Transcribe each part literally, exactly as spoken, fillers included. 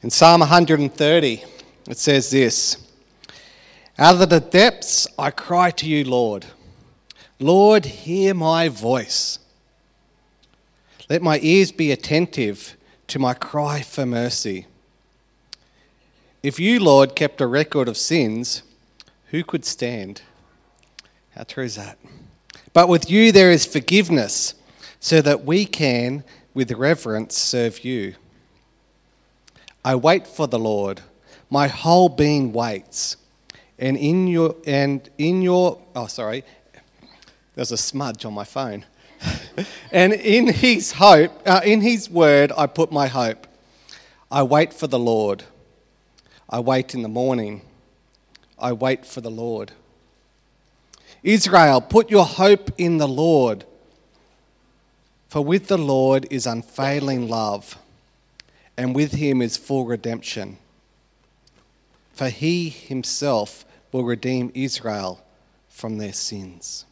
In Psalm one hundred thirty, it says this: "Out of the depths I cry to you, Lord. Lord, hear my voice. Let my ears be attentive to my cry for mercy. If you, Lord, kept a record of sins, who could stand?" How true is that? "But with you there is forgiveness, so that we can, with reverence, serve you. I wait for the Lord. My whole being waits. And in your, and in your, oh, sorry, there's a smudge on my phone. And in his hope, uh, in his word, I put my hope. I wait for the Lord. I wait in the morning. I wait for the Lord. Israel, put your hope in the Lord. For with the Lord is unfailing love, and with him is full redemption. For he himself will redeem Israel from their sins.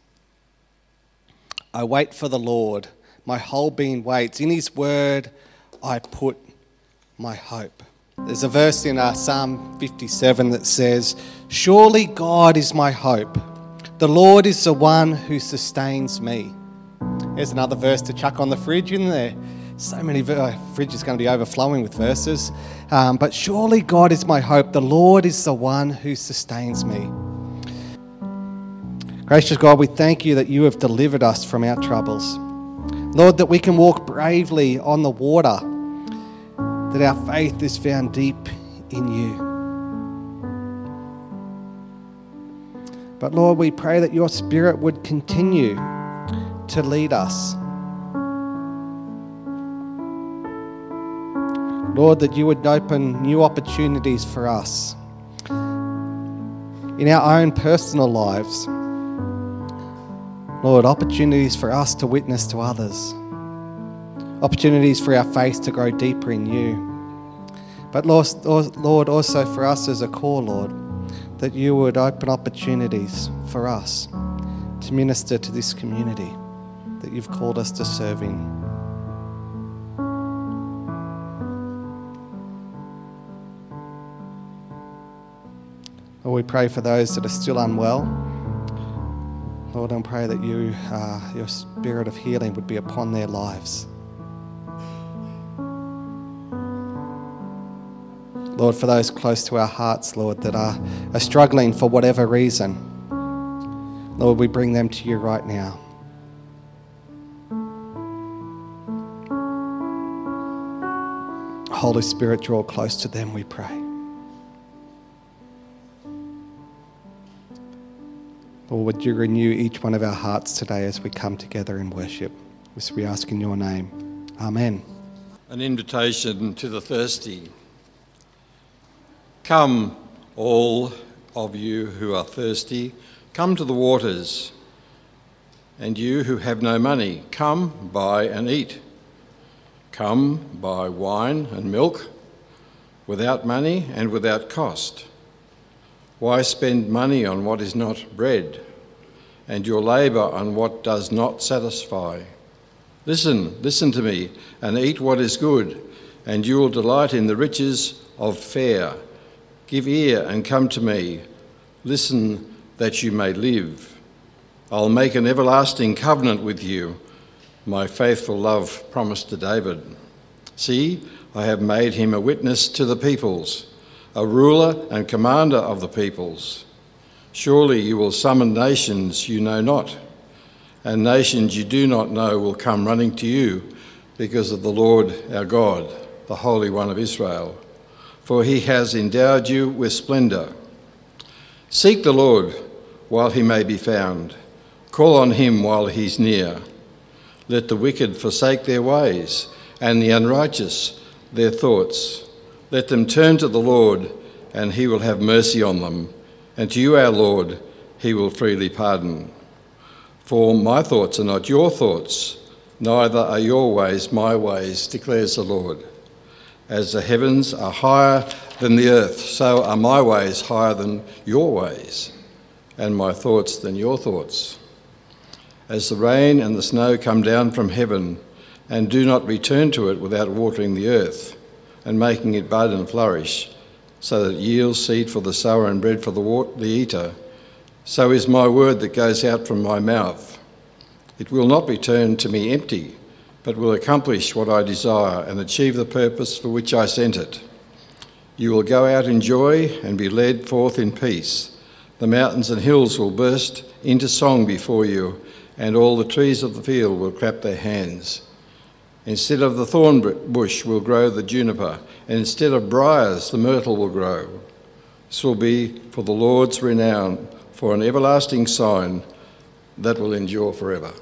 I wait for the Lord. My whole being waits. In his word I put my hope." There's a verse in uh, Psalm fifty-seven that says, "Surely God is my hope. The Lord is the one who sustains me." There's another verse to chuck on the fridge, isn't there? So many, uh, fridge is going to be overflowing with verses. Um, but surely God is my hope. The Lord is the one who sustains me. Gracious God, we thank you that you have delivered us from our troubles. Lord, that we can walk bravely on the water, that our faith is found deep in you. But Lord, we pray that your Spirit would continue to lead us. Lord, that you would open new opportunities for us in our own personal lives. Lord, opportunities for us to witness to others. Opportunities for our faith to grow deeper in you. But Lord, also for us as a core, Lord, that you would open opportunities for us to minister to this community that you've called us to serve in. Lord, we pray for those that are still unwell. Lord, I pray that you, uh, your spirit of healing would be upon their lives. Lord, for those close to our hearts, Lord, that are, are struggling for whatever reason, Lord, we bring them to you right now. Holy Spirit, draw close to them, we pray. Lord, would you renew each one of our hearts today as we come together in worship? This we ask in your name. Amen. An invitation to the thirsty. Come, all of you who are thirsty, come to the waters. And you who have no money, come, buy and eat. Come, buy wine and milk, without money and without cost. Why spend money on what is not bread, and your labour on what does not satisfy? Listen, listen to me, and eat what is good, and you will delight in the riches of fare. Give ear and come to me. Listen that you may live. I'll make an everlasting covenant with you, my faithful love promised to David. See, I have made him a witness to the peoples, a ruler and commander of the peoples. Surely you will summon nations you know not, and nations you do not know will come running to you because of the Lord our God, the Holy One of Israel. For he has endowed you with splendour. Seek the Lord while he may be found. Call on him while he's near. Let the wicked forsake their ways, and the unrighteous their thoughts. Let them turn to the Lord, and he will have mercy on them. And to you, our Lord, he will freely pardon. For my thoughts are not your thoughts, neither are your ways my ways, declares the Lord. As the heavens are higher than the earth, so are my ways higher than your ways, and my thoughts than your thoughts. As the rain and the snow come down from heaven, and do not return to it without watering the earth, and making it bud and flourish, so that it yields seed for the sower and bread for the, wa- the eater, so is my word that goes out from my mouth. It will not return to me empty, but will accomplish what I desire and achieve the purpose for which I sent it. You will go out in joy and be led forth in peace. The mountains and hills will burst into song before you, and all the trees of the field will clap their hands. Instead of the thorn bush will grow the juniper, and instead of briars the myrtle will grow. This will be for the Lord's renown, for an everlasting sign that will endure forever.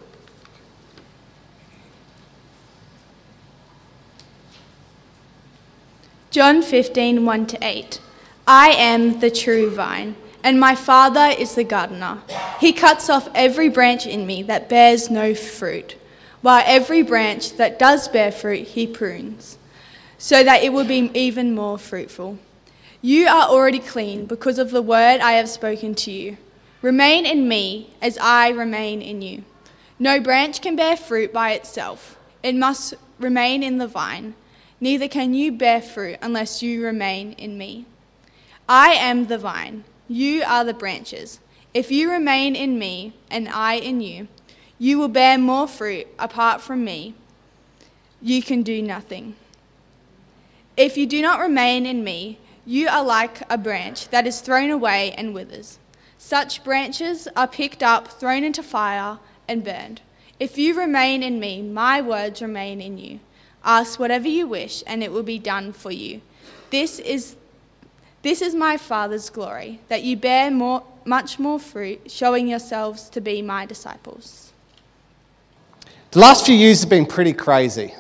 John fifteen, one to eight. I am the true vine, and my Father is the gardener. He cuts off every branch in me that bears no fruit, while every branch that does bear fruit he prunes, so that it will be even more fruitful. You are already clean because of the word I have spoken to you. Remain in me as I remain in you. No branch can bear fruit by itself. It must remain in the vine. Neither can you bear fruit unless you remain in me. I am the vine. You are the branches. If you remain in me and I in you, you will bear more fruit. Apart from me, you can do nothing. If you do not remain in me, you are like a branch that is thrown away and withers. Such branches are picked up, thrown into fire, and burned. If you remain in me, my words remain in you. Ask whatever you wish, and it will be done for you. This is this is my Father's glory, that you bear more, much more fruit, showing yourselves to be my disciples. The last few years have been pretty crazy.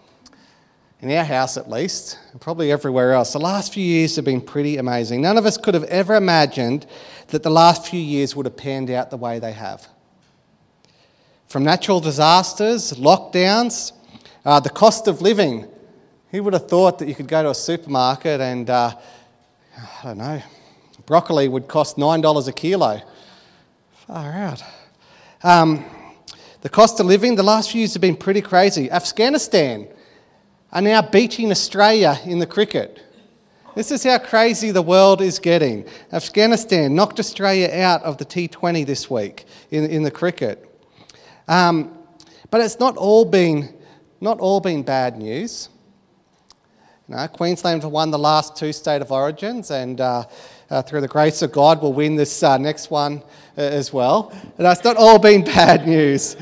In our house at least, and probably everywhere else. The last few years have been pretty amazing. None of us could have ever imagined that the last few years would have panned out the way they have. From natural disasters, lockdowns, uh, the cost of living. Who would have thought that you could go to a supermarket and, uh, I don't know, broccoli would cost nine dollars a kilo? Far out. Um, the cost of living, the last few years have been pretty crazy. Afghanistan are now beating Australia in the cricket. This is how crazy the world is getting. Afghanistan knocked Australia out of the T twenty this week in, in the cricket. Um, but it's not all been not all been bad news. You know, Queensland have won the last two State of Origins, and uh, uh, through the grace of God, we'll win this uh, next one uh, as well. And it's not all been bad news.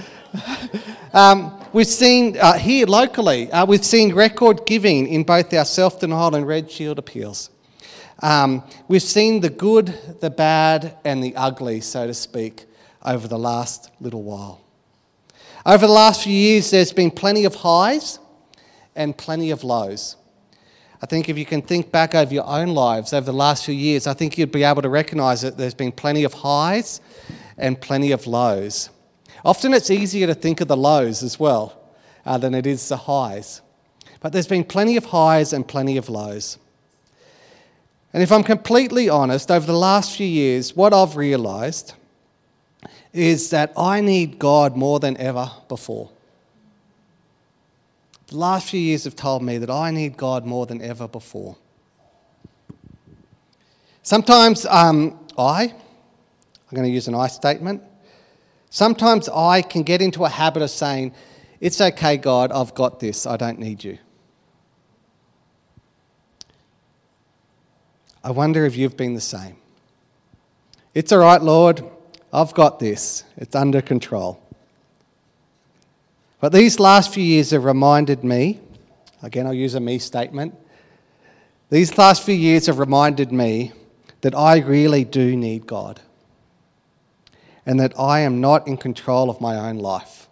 um, We've seen uh, here locally, uh, we've seen record giving in both our self-denial and Red Shield appeals. Um, we've seen the good, the bad and the ugly, so to speak, over the last little while. Over the last few years, there's been plenty of highs and plenty of lows. I think if you can think back over your own lives over the last few years, I think you'd be able to recognise that there's been plenty of highs and plenty of lows. Often it's easier to think of the lows as well uh, than it is the highs. But there's been plenty of highs and plenty of lows. And if I'm completely honest, over the last few years, what I've realised is that I need God more than ever before. The last few years have told me that I need God more than ever before. Sometimes um, I, I'm going to use an I statement, sometimes I can get into a habit of saying, it's okay, God, I've got this, I don't need you. I wonder if you've been the same. It's all right, Lord, I've got this, it's under control. But these last few years have reminded me, again I'll use a me statement, these last few years have reminded me that I really do need God. And that I am not in control of my own life.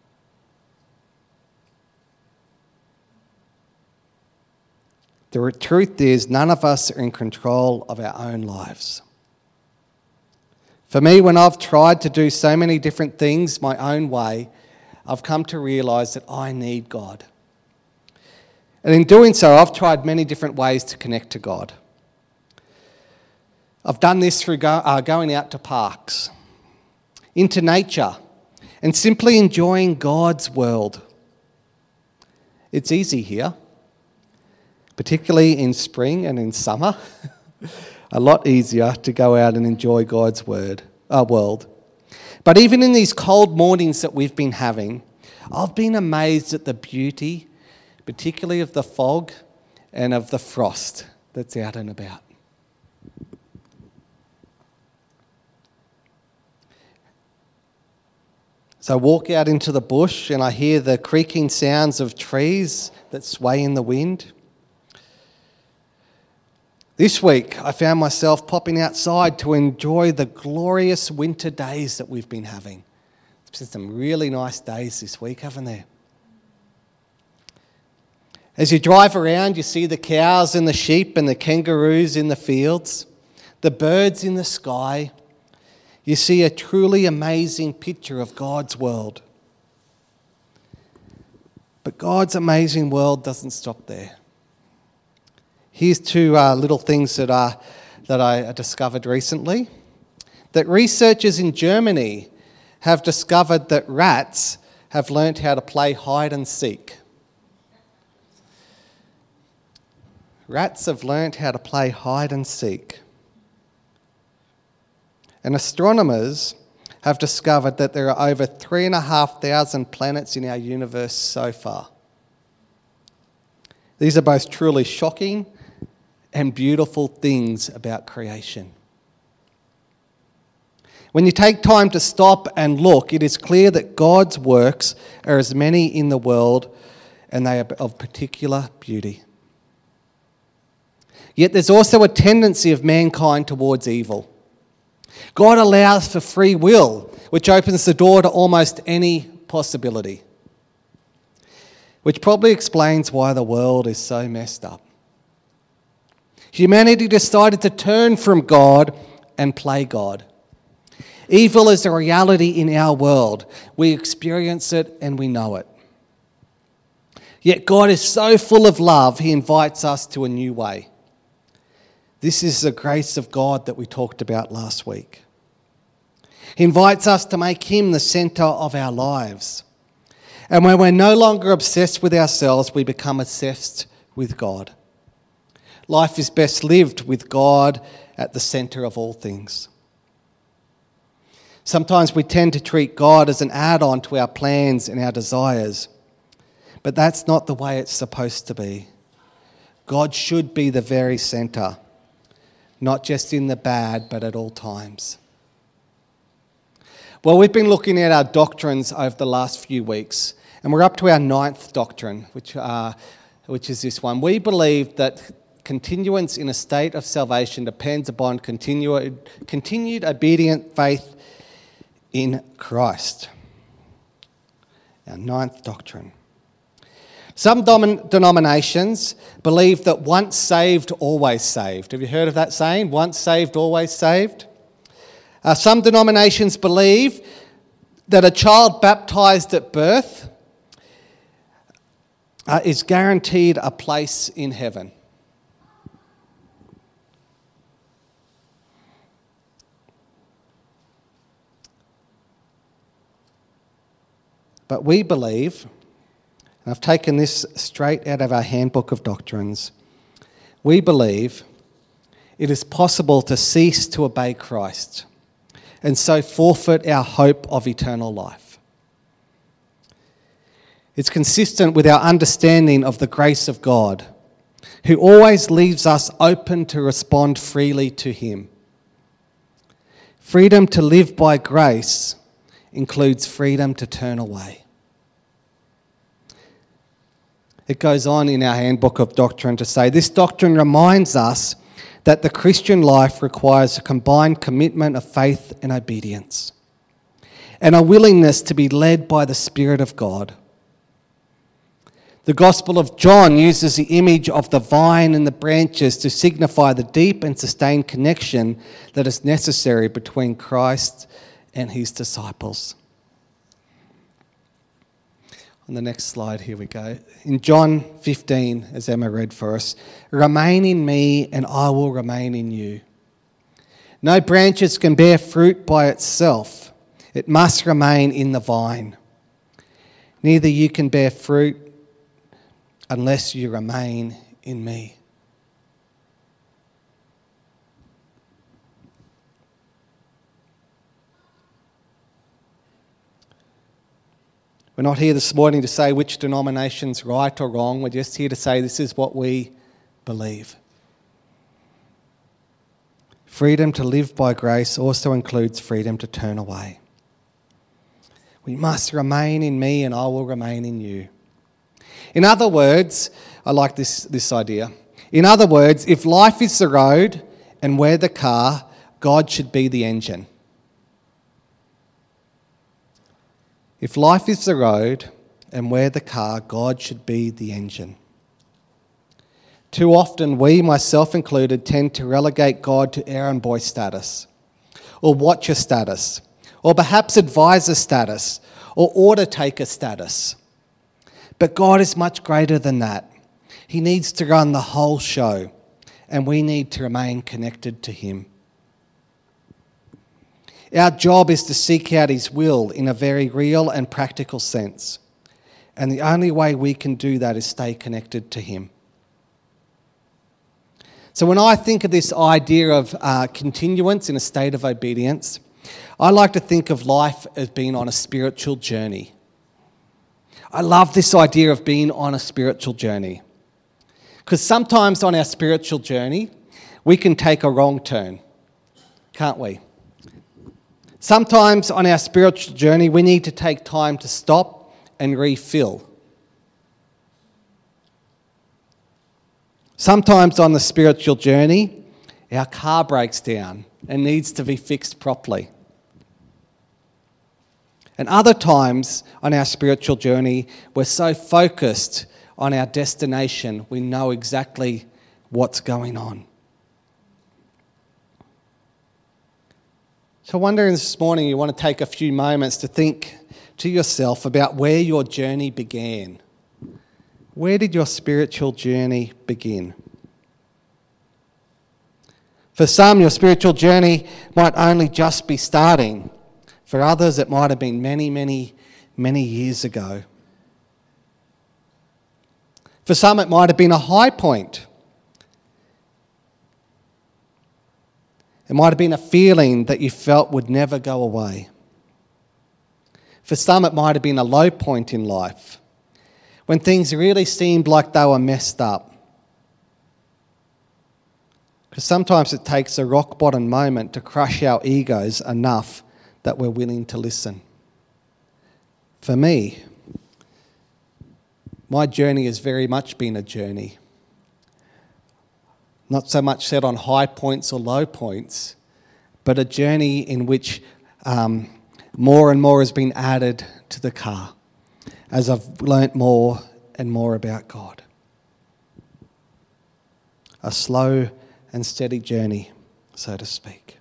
The truth is, none of us are in control of our own lives. For me, when I've tried to do so many different things my own way, I've come to realise that I need God. And in doing so, I've tried many different ways to connect to God. I've done this through go, uh, going out to parks, into nature, and simply enjoying God's world. It's easy here. particularly in spring and in summer. A lot easier to go out and enjoy God's word, uh, world. But even in these cold mornings that we've been having, I've been amazed at the beauty, particularly of the fog and of the frost that's out and about. So I walk out into the bush and I hear the creaking sounds of trees that sway in the wind. This week, I found myself popping outside to enjoy the glorious winter days that we've been having. It's been some really nice days this week, haven't there? As you drive around, you see the cows and the sheep and the kangaroos in the fields, the birds in the sky. You see a truly amazing picture of God's world. But God's amazing world doesn't stop there. Here's two uh, little things that, are, that I discovered recently. That researchers in Germany have discovered that rats have learnt how to play hide and seek. Rats have learnt how to play hide and seek. And astronomers have discovered that there are over three and a half thousand planets in our universe so far. These are both truly shocking and beautiful things about creation. When you take time to stop and look, it is clear that God's works are as many in the world, and they are of particular beauty. Yet there's also a tendency of mankind towards evil. God allows for free will, which opens the door to almost any possibility, which probably explains why the world is so messed up. Humanity decided to turn from God and play God. Evil is a reality in our world. We experience it and we know it. Yet God is so full of love, he invites us to a new way. This is the grace of God that we talked about last week. He invites us to make him the centre of our lives. And when we're no longer obsessed with ourselves, we become obsessed with God. Life is best lived with God at the centre of all things. Sometimes we tend to treat God as an add-on to our plans and our desires, but that's not the way it's supposed to be. God should be the very centre, not just in the bad, but at all times. Well, we've been looking at our doctrines over the last few weeks, and we're up to our ninth doctrine, which, uh, which is this one. We believe that continuance in a state of salvation depends upon continued, continued obedient faith in Christ. Our ninth doctrine. Some dom- denominations believe that once saved, always saved. Have you heard of that saying? Once saved, always saved. Uh, some denominations believe that a child baptised at birth uh, is guaranteed a place in heaven. But we believe, and I've taken this straight out of our handbook of doctrines, we believe it is possible to cease to obey Christ and so forfeit our hope of eternal life. It's consistent with our understanding of the grace of God, who always leaves us open to respond freely to him. Freedom to live by grace includes freedom to turn away. It goes on in our handbook of doctrine to say, this doctrine reminds us that the Christian life requires a combined commitment of faith and obedience, and a willingness to be led by the Spirit of God. The Gospel of John uses the image of the vine and the branches to signify the deep and sustained connection that is necessary between Christ and his disciples. On the next slide, here we go. In John fifteen, as Emma read for us, remain in me and I will remain in you. No branches can bear fruit by itself. It must remain in the vine. Neither you can bear fruit unless you remain in me. We're not here this morning to say which denomination's right or wrong. We're just here to say this is what we believe. Freedom to live by grace also includes freedom to turn away. We must remain in me and I will remain in you. In other words, I like this, this idea. In other words, if life is the road and we're the car, God should be the engine. If life is the road and we're the car, God should be the engine. Too often we, myself included, tend to relegate God to errand boy status, or watcher status, or perhaps advisor status, or order taker status. But God is much greater than that. He needs to run the whole show, and we need to remain connected to him. Our job is to seek out his will in a very real and practical sense. And the only way we can do that is stay connected to him. So when I think of this idea of uh, continuance in a state of obedience, I like to think of life as being on a spiritual journey. I love this idea of being on a spiritual journey. Because sometimes on our spiritual journey, we can take a wrong turn, can't we? Sometimes on our spiritual journey, we need to take time to stop and refill. Sometimes on the spiritual journey, our car breaks down and needs to be fixed properly. And other times on our spiritual journey, we're so focused on our destination, we know exactly what's going on. So I wonder this morning you want to take a few moments to think to yourself about where your journey began. Where did your spiritual journey begin? For some, your spiritual journey might only just be starting. For others, it might have been many, many, many years ago. For some, it might have been a high point. It might have been a feeling that you felt would never go away. For some, it might have been a low point in life, when things really seemed like they were messed up. Because sometimes it takes a rock bottom moment to crush our egos enough that we're willing to listen. For me, my journey has very much been a journey. Not so much set on high points or low points, but a journey in which um, more and more has been added to the car as I've learnt more and more about God. A slow and steady journey, so to speak.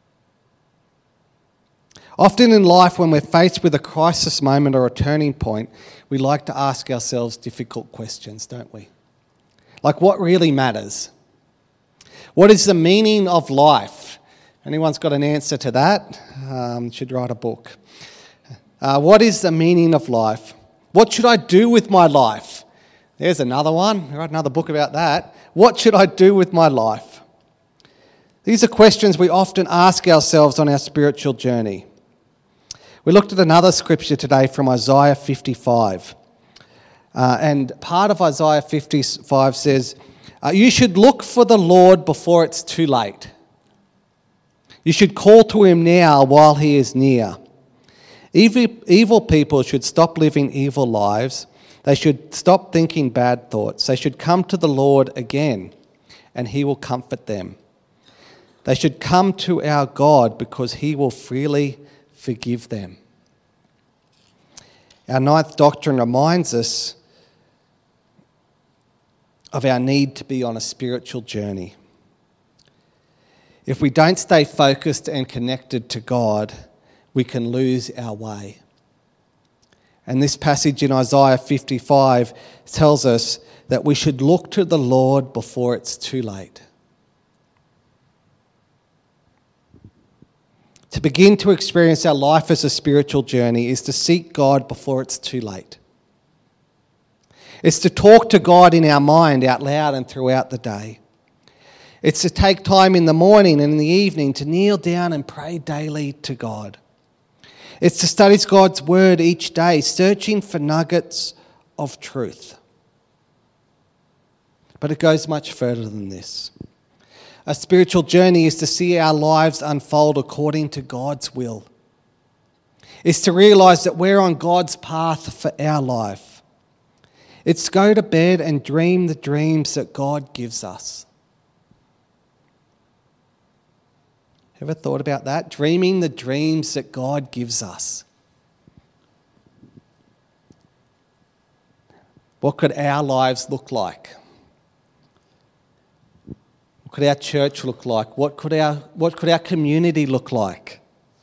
Often in life, when we're faced with a crisis moment or a turning point, we like to ask ourselves difficult questions, don't we? Like, what really matters? What is the meaning of life? Anyone's got an answer to that? Um, should write a book. Uh, what is the meaning of life? What should I do with my life? There's another one. Write another book about that. What should I do with my life? These are questions we often ask ourselves on our spiritual journey. We looked at another scripture today from Isaiah fifty-five. Uh, and part of Isaiah fifty-five says, Uh, you should look for the Lord before it's too late. You should call to him now while he is near. Evil, evil people should stop living evil lives. They should stop thinking bad thoughts. They should come to the Lord again, and he will comfort them. They should come to our God because he will freely forgive them. Our ninth doctrine reminds us of our need to be on a spiritual journey. If we don't stay focused and connected to God, we can lose our way. And this passage in Isaiah fifty-five tells us that we should look to the Lord before it's too late. To begin to experience our life as a spiritual journey is to seek God before it's too late. It's to talk to God in our mind out loud and throughout the day. It's to take time in the morning and in the evening to kneel down and pray daily to God. It's to study God's word each day, searching for nuggets of truth. But it goes much further than this. A spiritual journey is to see our lives unfold according to God's will. It's to realise that we're on God's path for our life. It's to go to bed and dream the dreams that God gives us. Ever thought about that? Dreaming the dreams that God gives us. What could our lives look like? What could our church look like? What could our, what could our community look like?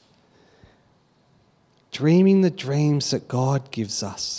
Dreaming the dreams that God gives us.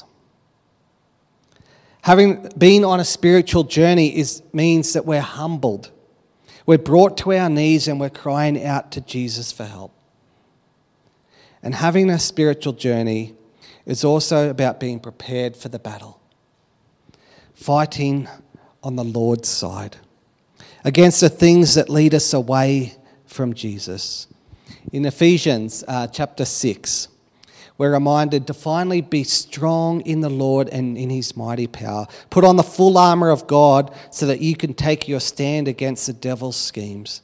Having been on a spiritual journey is, means that we're humbled. We're brought to our knees and we're crying out to Jesus for help. And having a spiritual journey is also about being prepared for the battle. Fighting on the Lord's side against the things that lead us away from Jesus. In Ephesians uh, chapter six, we're reminded to finally be strong in the Lord and in his mighty power. Put on the full armour of God so that you can take your stand against the devil's schemes.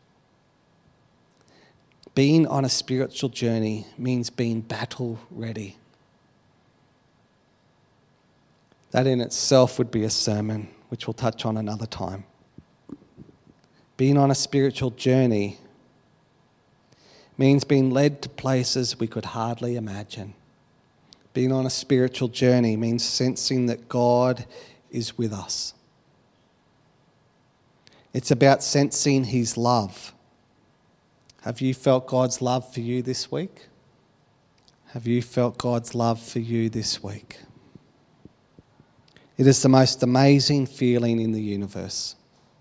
Being on a spiritual journey means being battle ready. That in itself would be a sermon, which we'll touch on another time. Being on a spiritual journey means being led to places we could hardly imagine. Being on a spiritual journey means sensing that God is with us. It's about sensing his love. Have you felt God's love for you this week? Have you felt God's love for you this week? It is the most amazing feeling in the universe.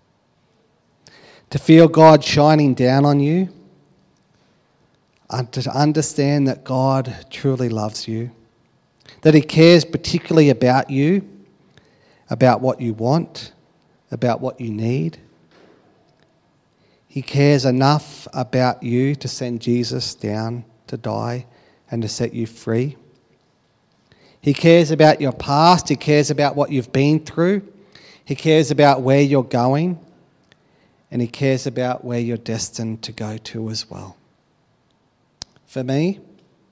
To feel God shining down on you, and to understand that God truly loves you, that he cares particularly about you, about what you want, about what you need. He cares enough about you to send Jesus down to die and to set you free. He cares about your past. He cares about what you've been through. He cares about where you're going. And he cares about where you're destined to go to as well. For me,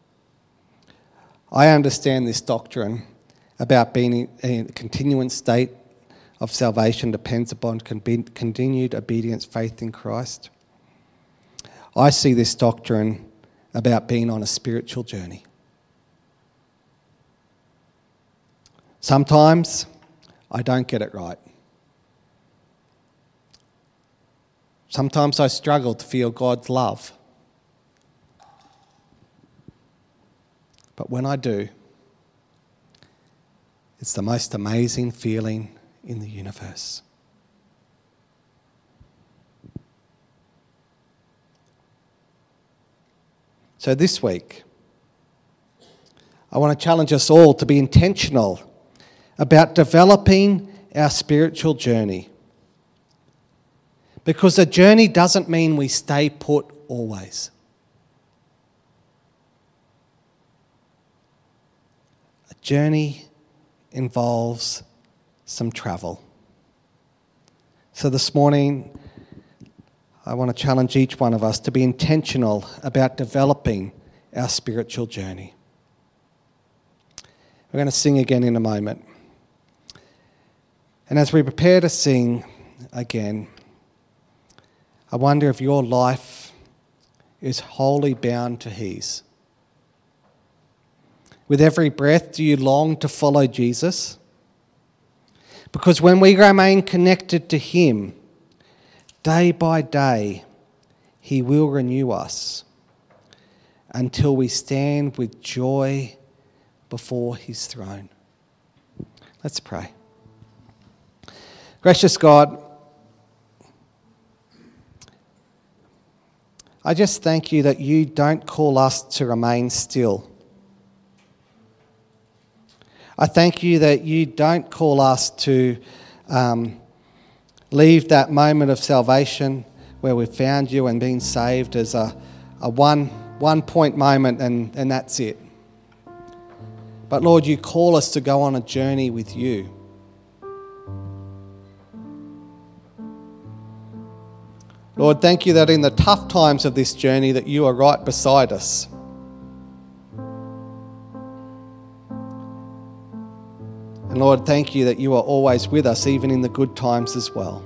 I understand this doctrine about being in a continuing state of salvation depends upon continued obedience, faith in Christ. I see this doctrine about being on a spiritual journey. Sometimes I don't get it right. Sometimes I struggle to feel God's love. But when I do, it's the most amazing feeling in the universe. So this week, I want to challenge us all to be intentional about developing our spiritual journey. Because a journey doesn't mean we stay put always. A journey involves some travel. So this morning, I want to challenge each one of us to be intentional about developing our spiritual journey. We're going to sing again in a moment. And as we prepare to sing again, I wonder if your life is wholly bound to his. With every breath, do you long to follow Jesus? Because when we remain connected to him, day by day, he will renew us until we stand with joy before his throne. Let's pray. Gracious God, I just thank you that you don't call us to remain still. I thank you that you don't call us to um, leave that moment of salvation where we've found you and been saved as a, a one, one point moment and, and that's it. But Lord, you call us to go on a journey with you. Lord, thank you that in the tough times of this journey that you are right beside us. And Lord, thank you that you are always with us, even in the good times as well.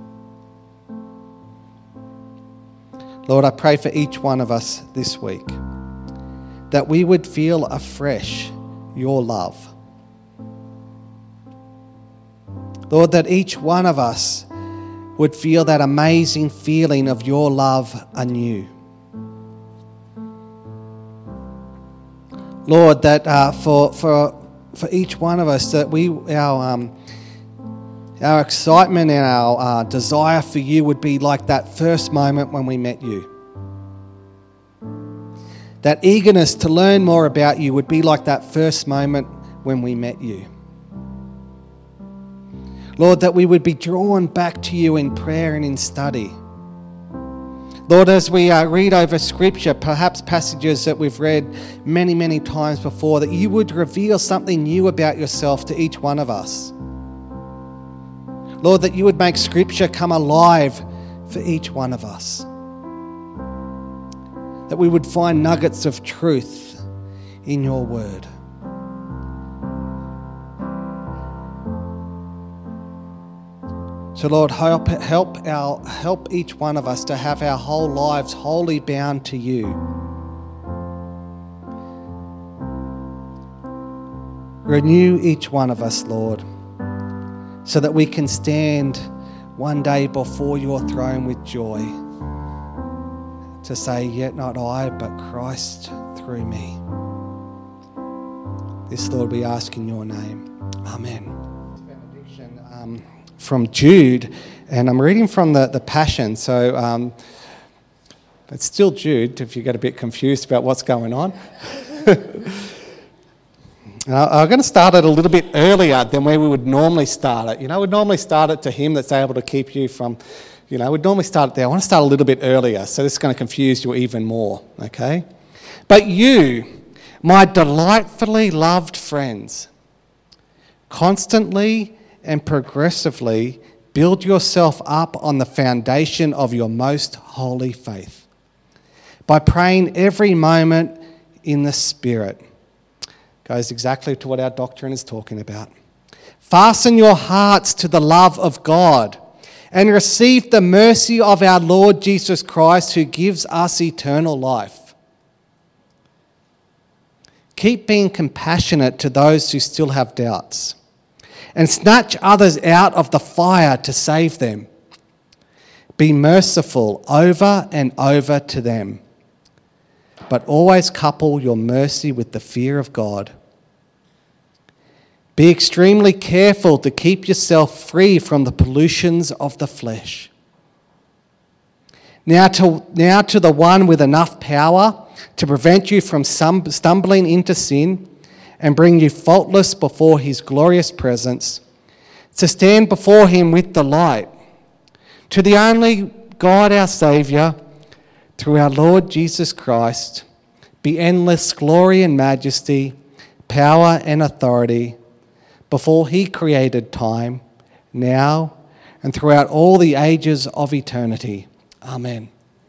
Lord, I pray for each one of us this week that we would feel afresh your love. Lord, that each one of us would feel that amazing feeling of your love anew. Lord, that uh, for for for each one of us, that we our um, our excitement and our uh, desire for you would be like that first moment when we met you. That eagerness to learn more about you would be like that first moment when we met you. Lord, that we would be drawn back to you in prayer and in study. Lord, as we uh, read over Scripture, perhaps passages that we've read many, many times before, that you would reveal something new about yourself to each one of us. Lord, that you would make Scripture come alive for each one of us. That we would find nuggets of truth in your word. So Lord, help help our help each one of us to have our whole lives wholly bound to you. Renew each one of us, Lord, so that we can stand one day before your throne with joy to say, yet not I, but Christ through me. This, Lord, we ask in your name. Amen. Benediction um, from Jude, and I'm reading from the, the Passion, so um, it's still Jude if you get a bit confused about what's going on. I'm going to start it a little bit earlier than where we would normally start it. You know, we'd normally start it to him that's able to keep you from, you know, we'd normally start it there. I want to start a little bit earlier, so this is going to confuse you even more, okay? But you, my delightfully loved friends, constantly and progressively build yourself up on the foundation of your most holy faith by praying every moment in the Spirit. Goes exactly to what our doctrine is talking about. Fasten your hearts to the love of God and receive the mercy of our Lord Jesus Christ, who gives us eternal life. Keep being compassionate to those who still have doubts, and snatch others out of the fire to save them. Be merciful over and over to them, but always couple your mercy with the fear of God. Be extremely careful to keep yourself free from the pollutions of the flesh. Now to, now to the one with enough power to prevent you from some stumbling into sin and bring you faultless before his glorious presence, to stand before him with delight. To the only God our Saviour, through our Lord Jesus Christ, be endless glory and majesty, power and authority, before he created time, now and throughout all the ages of eternity. Amen.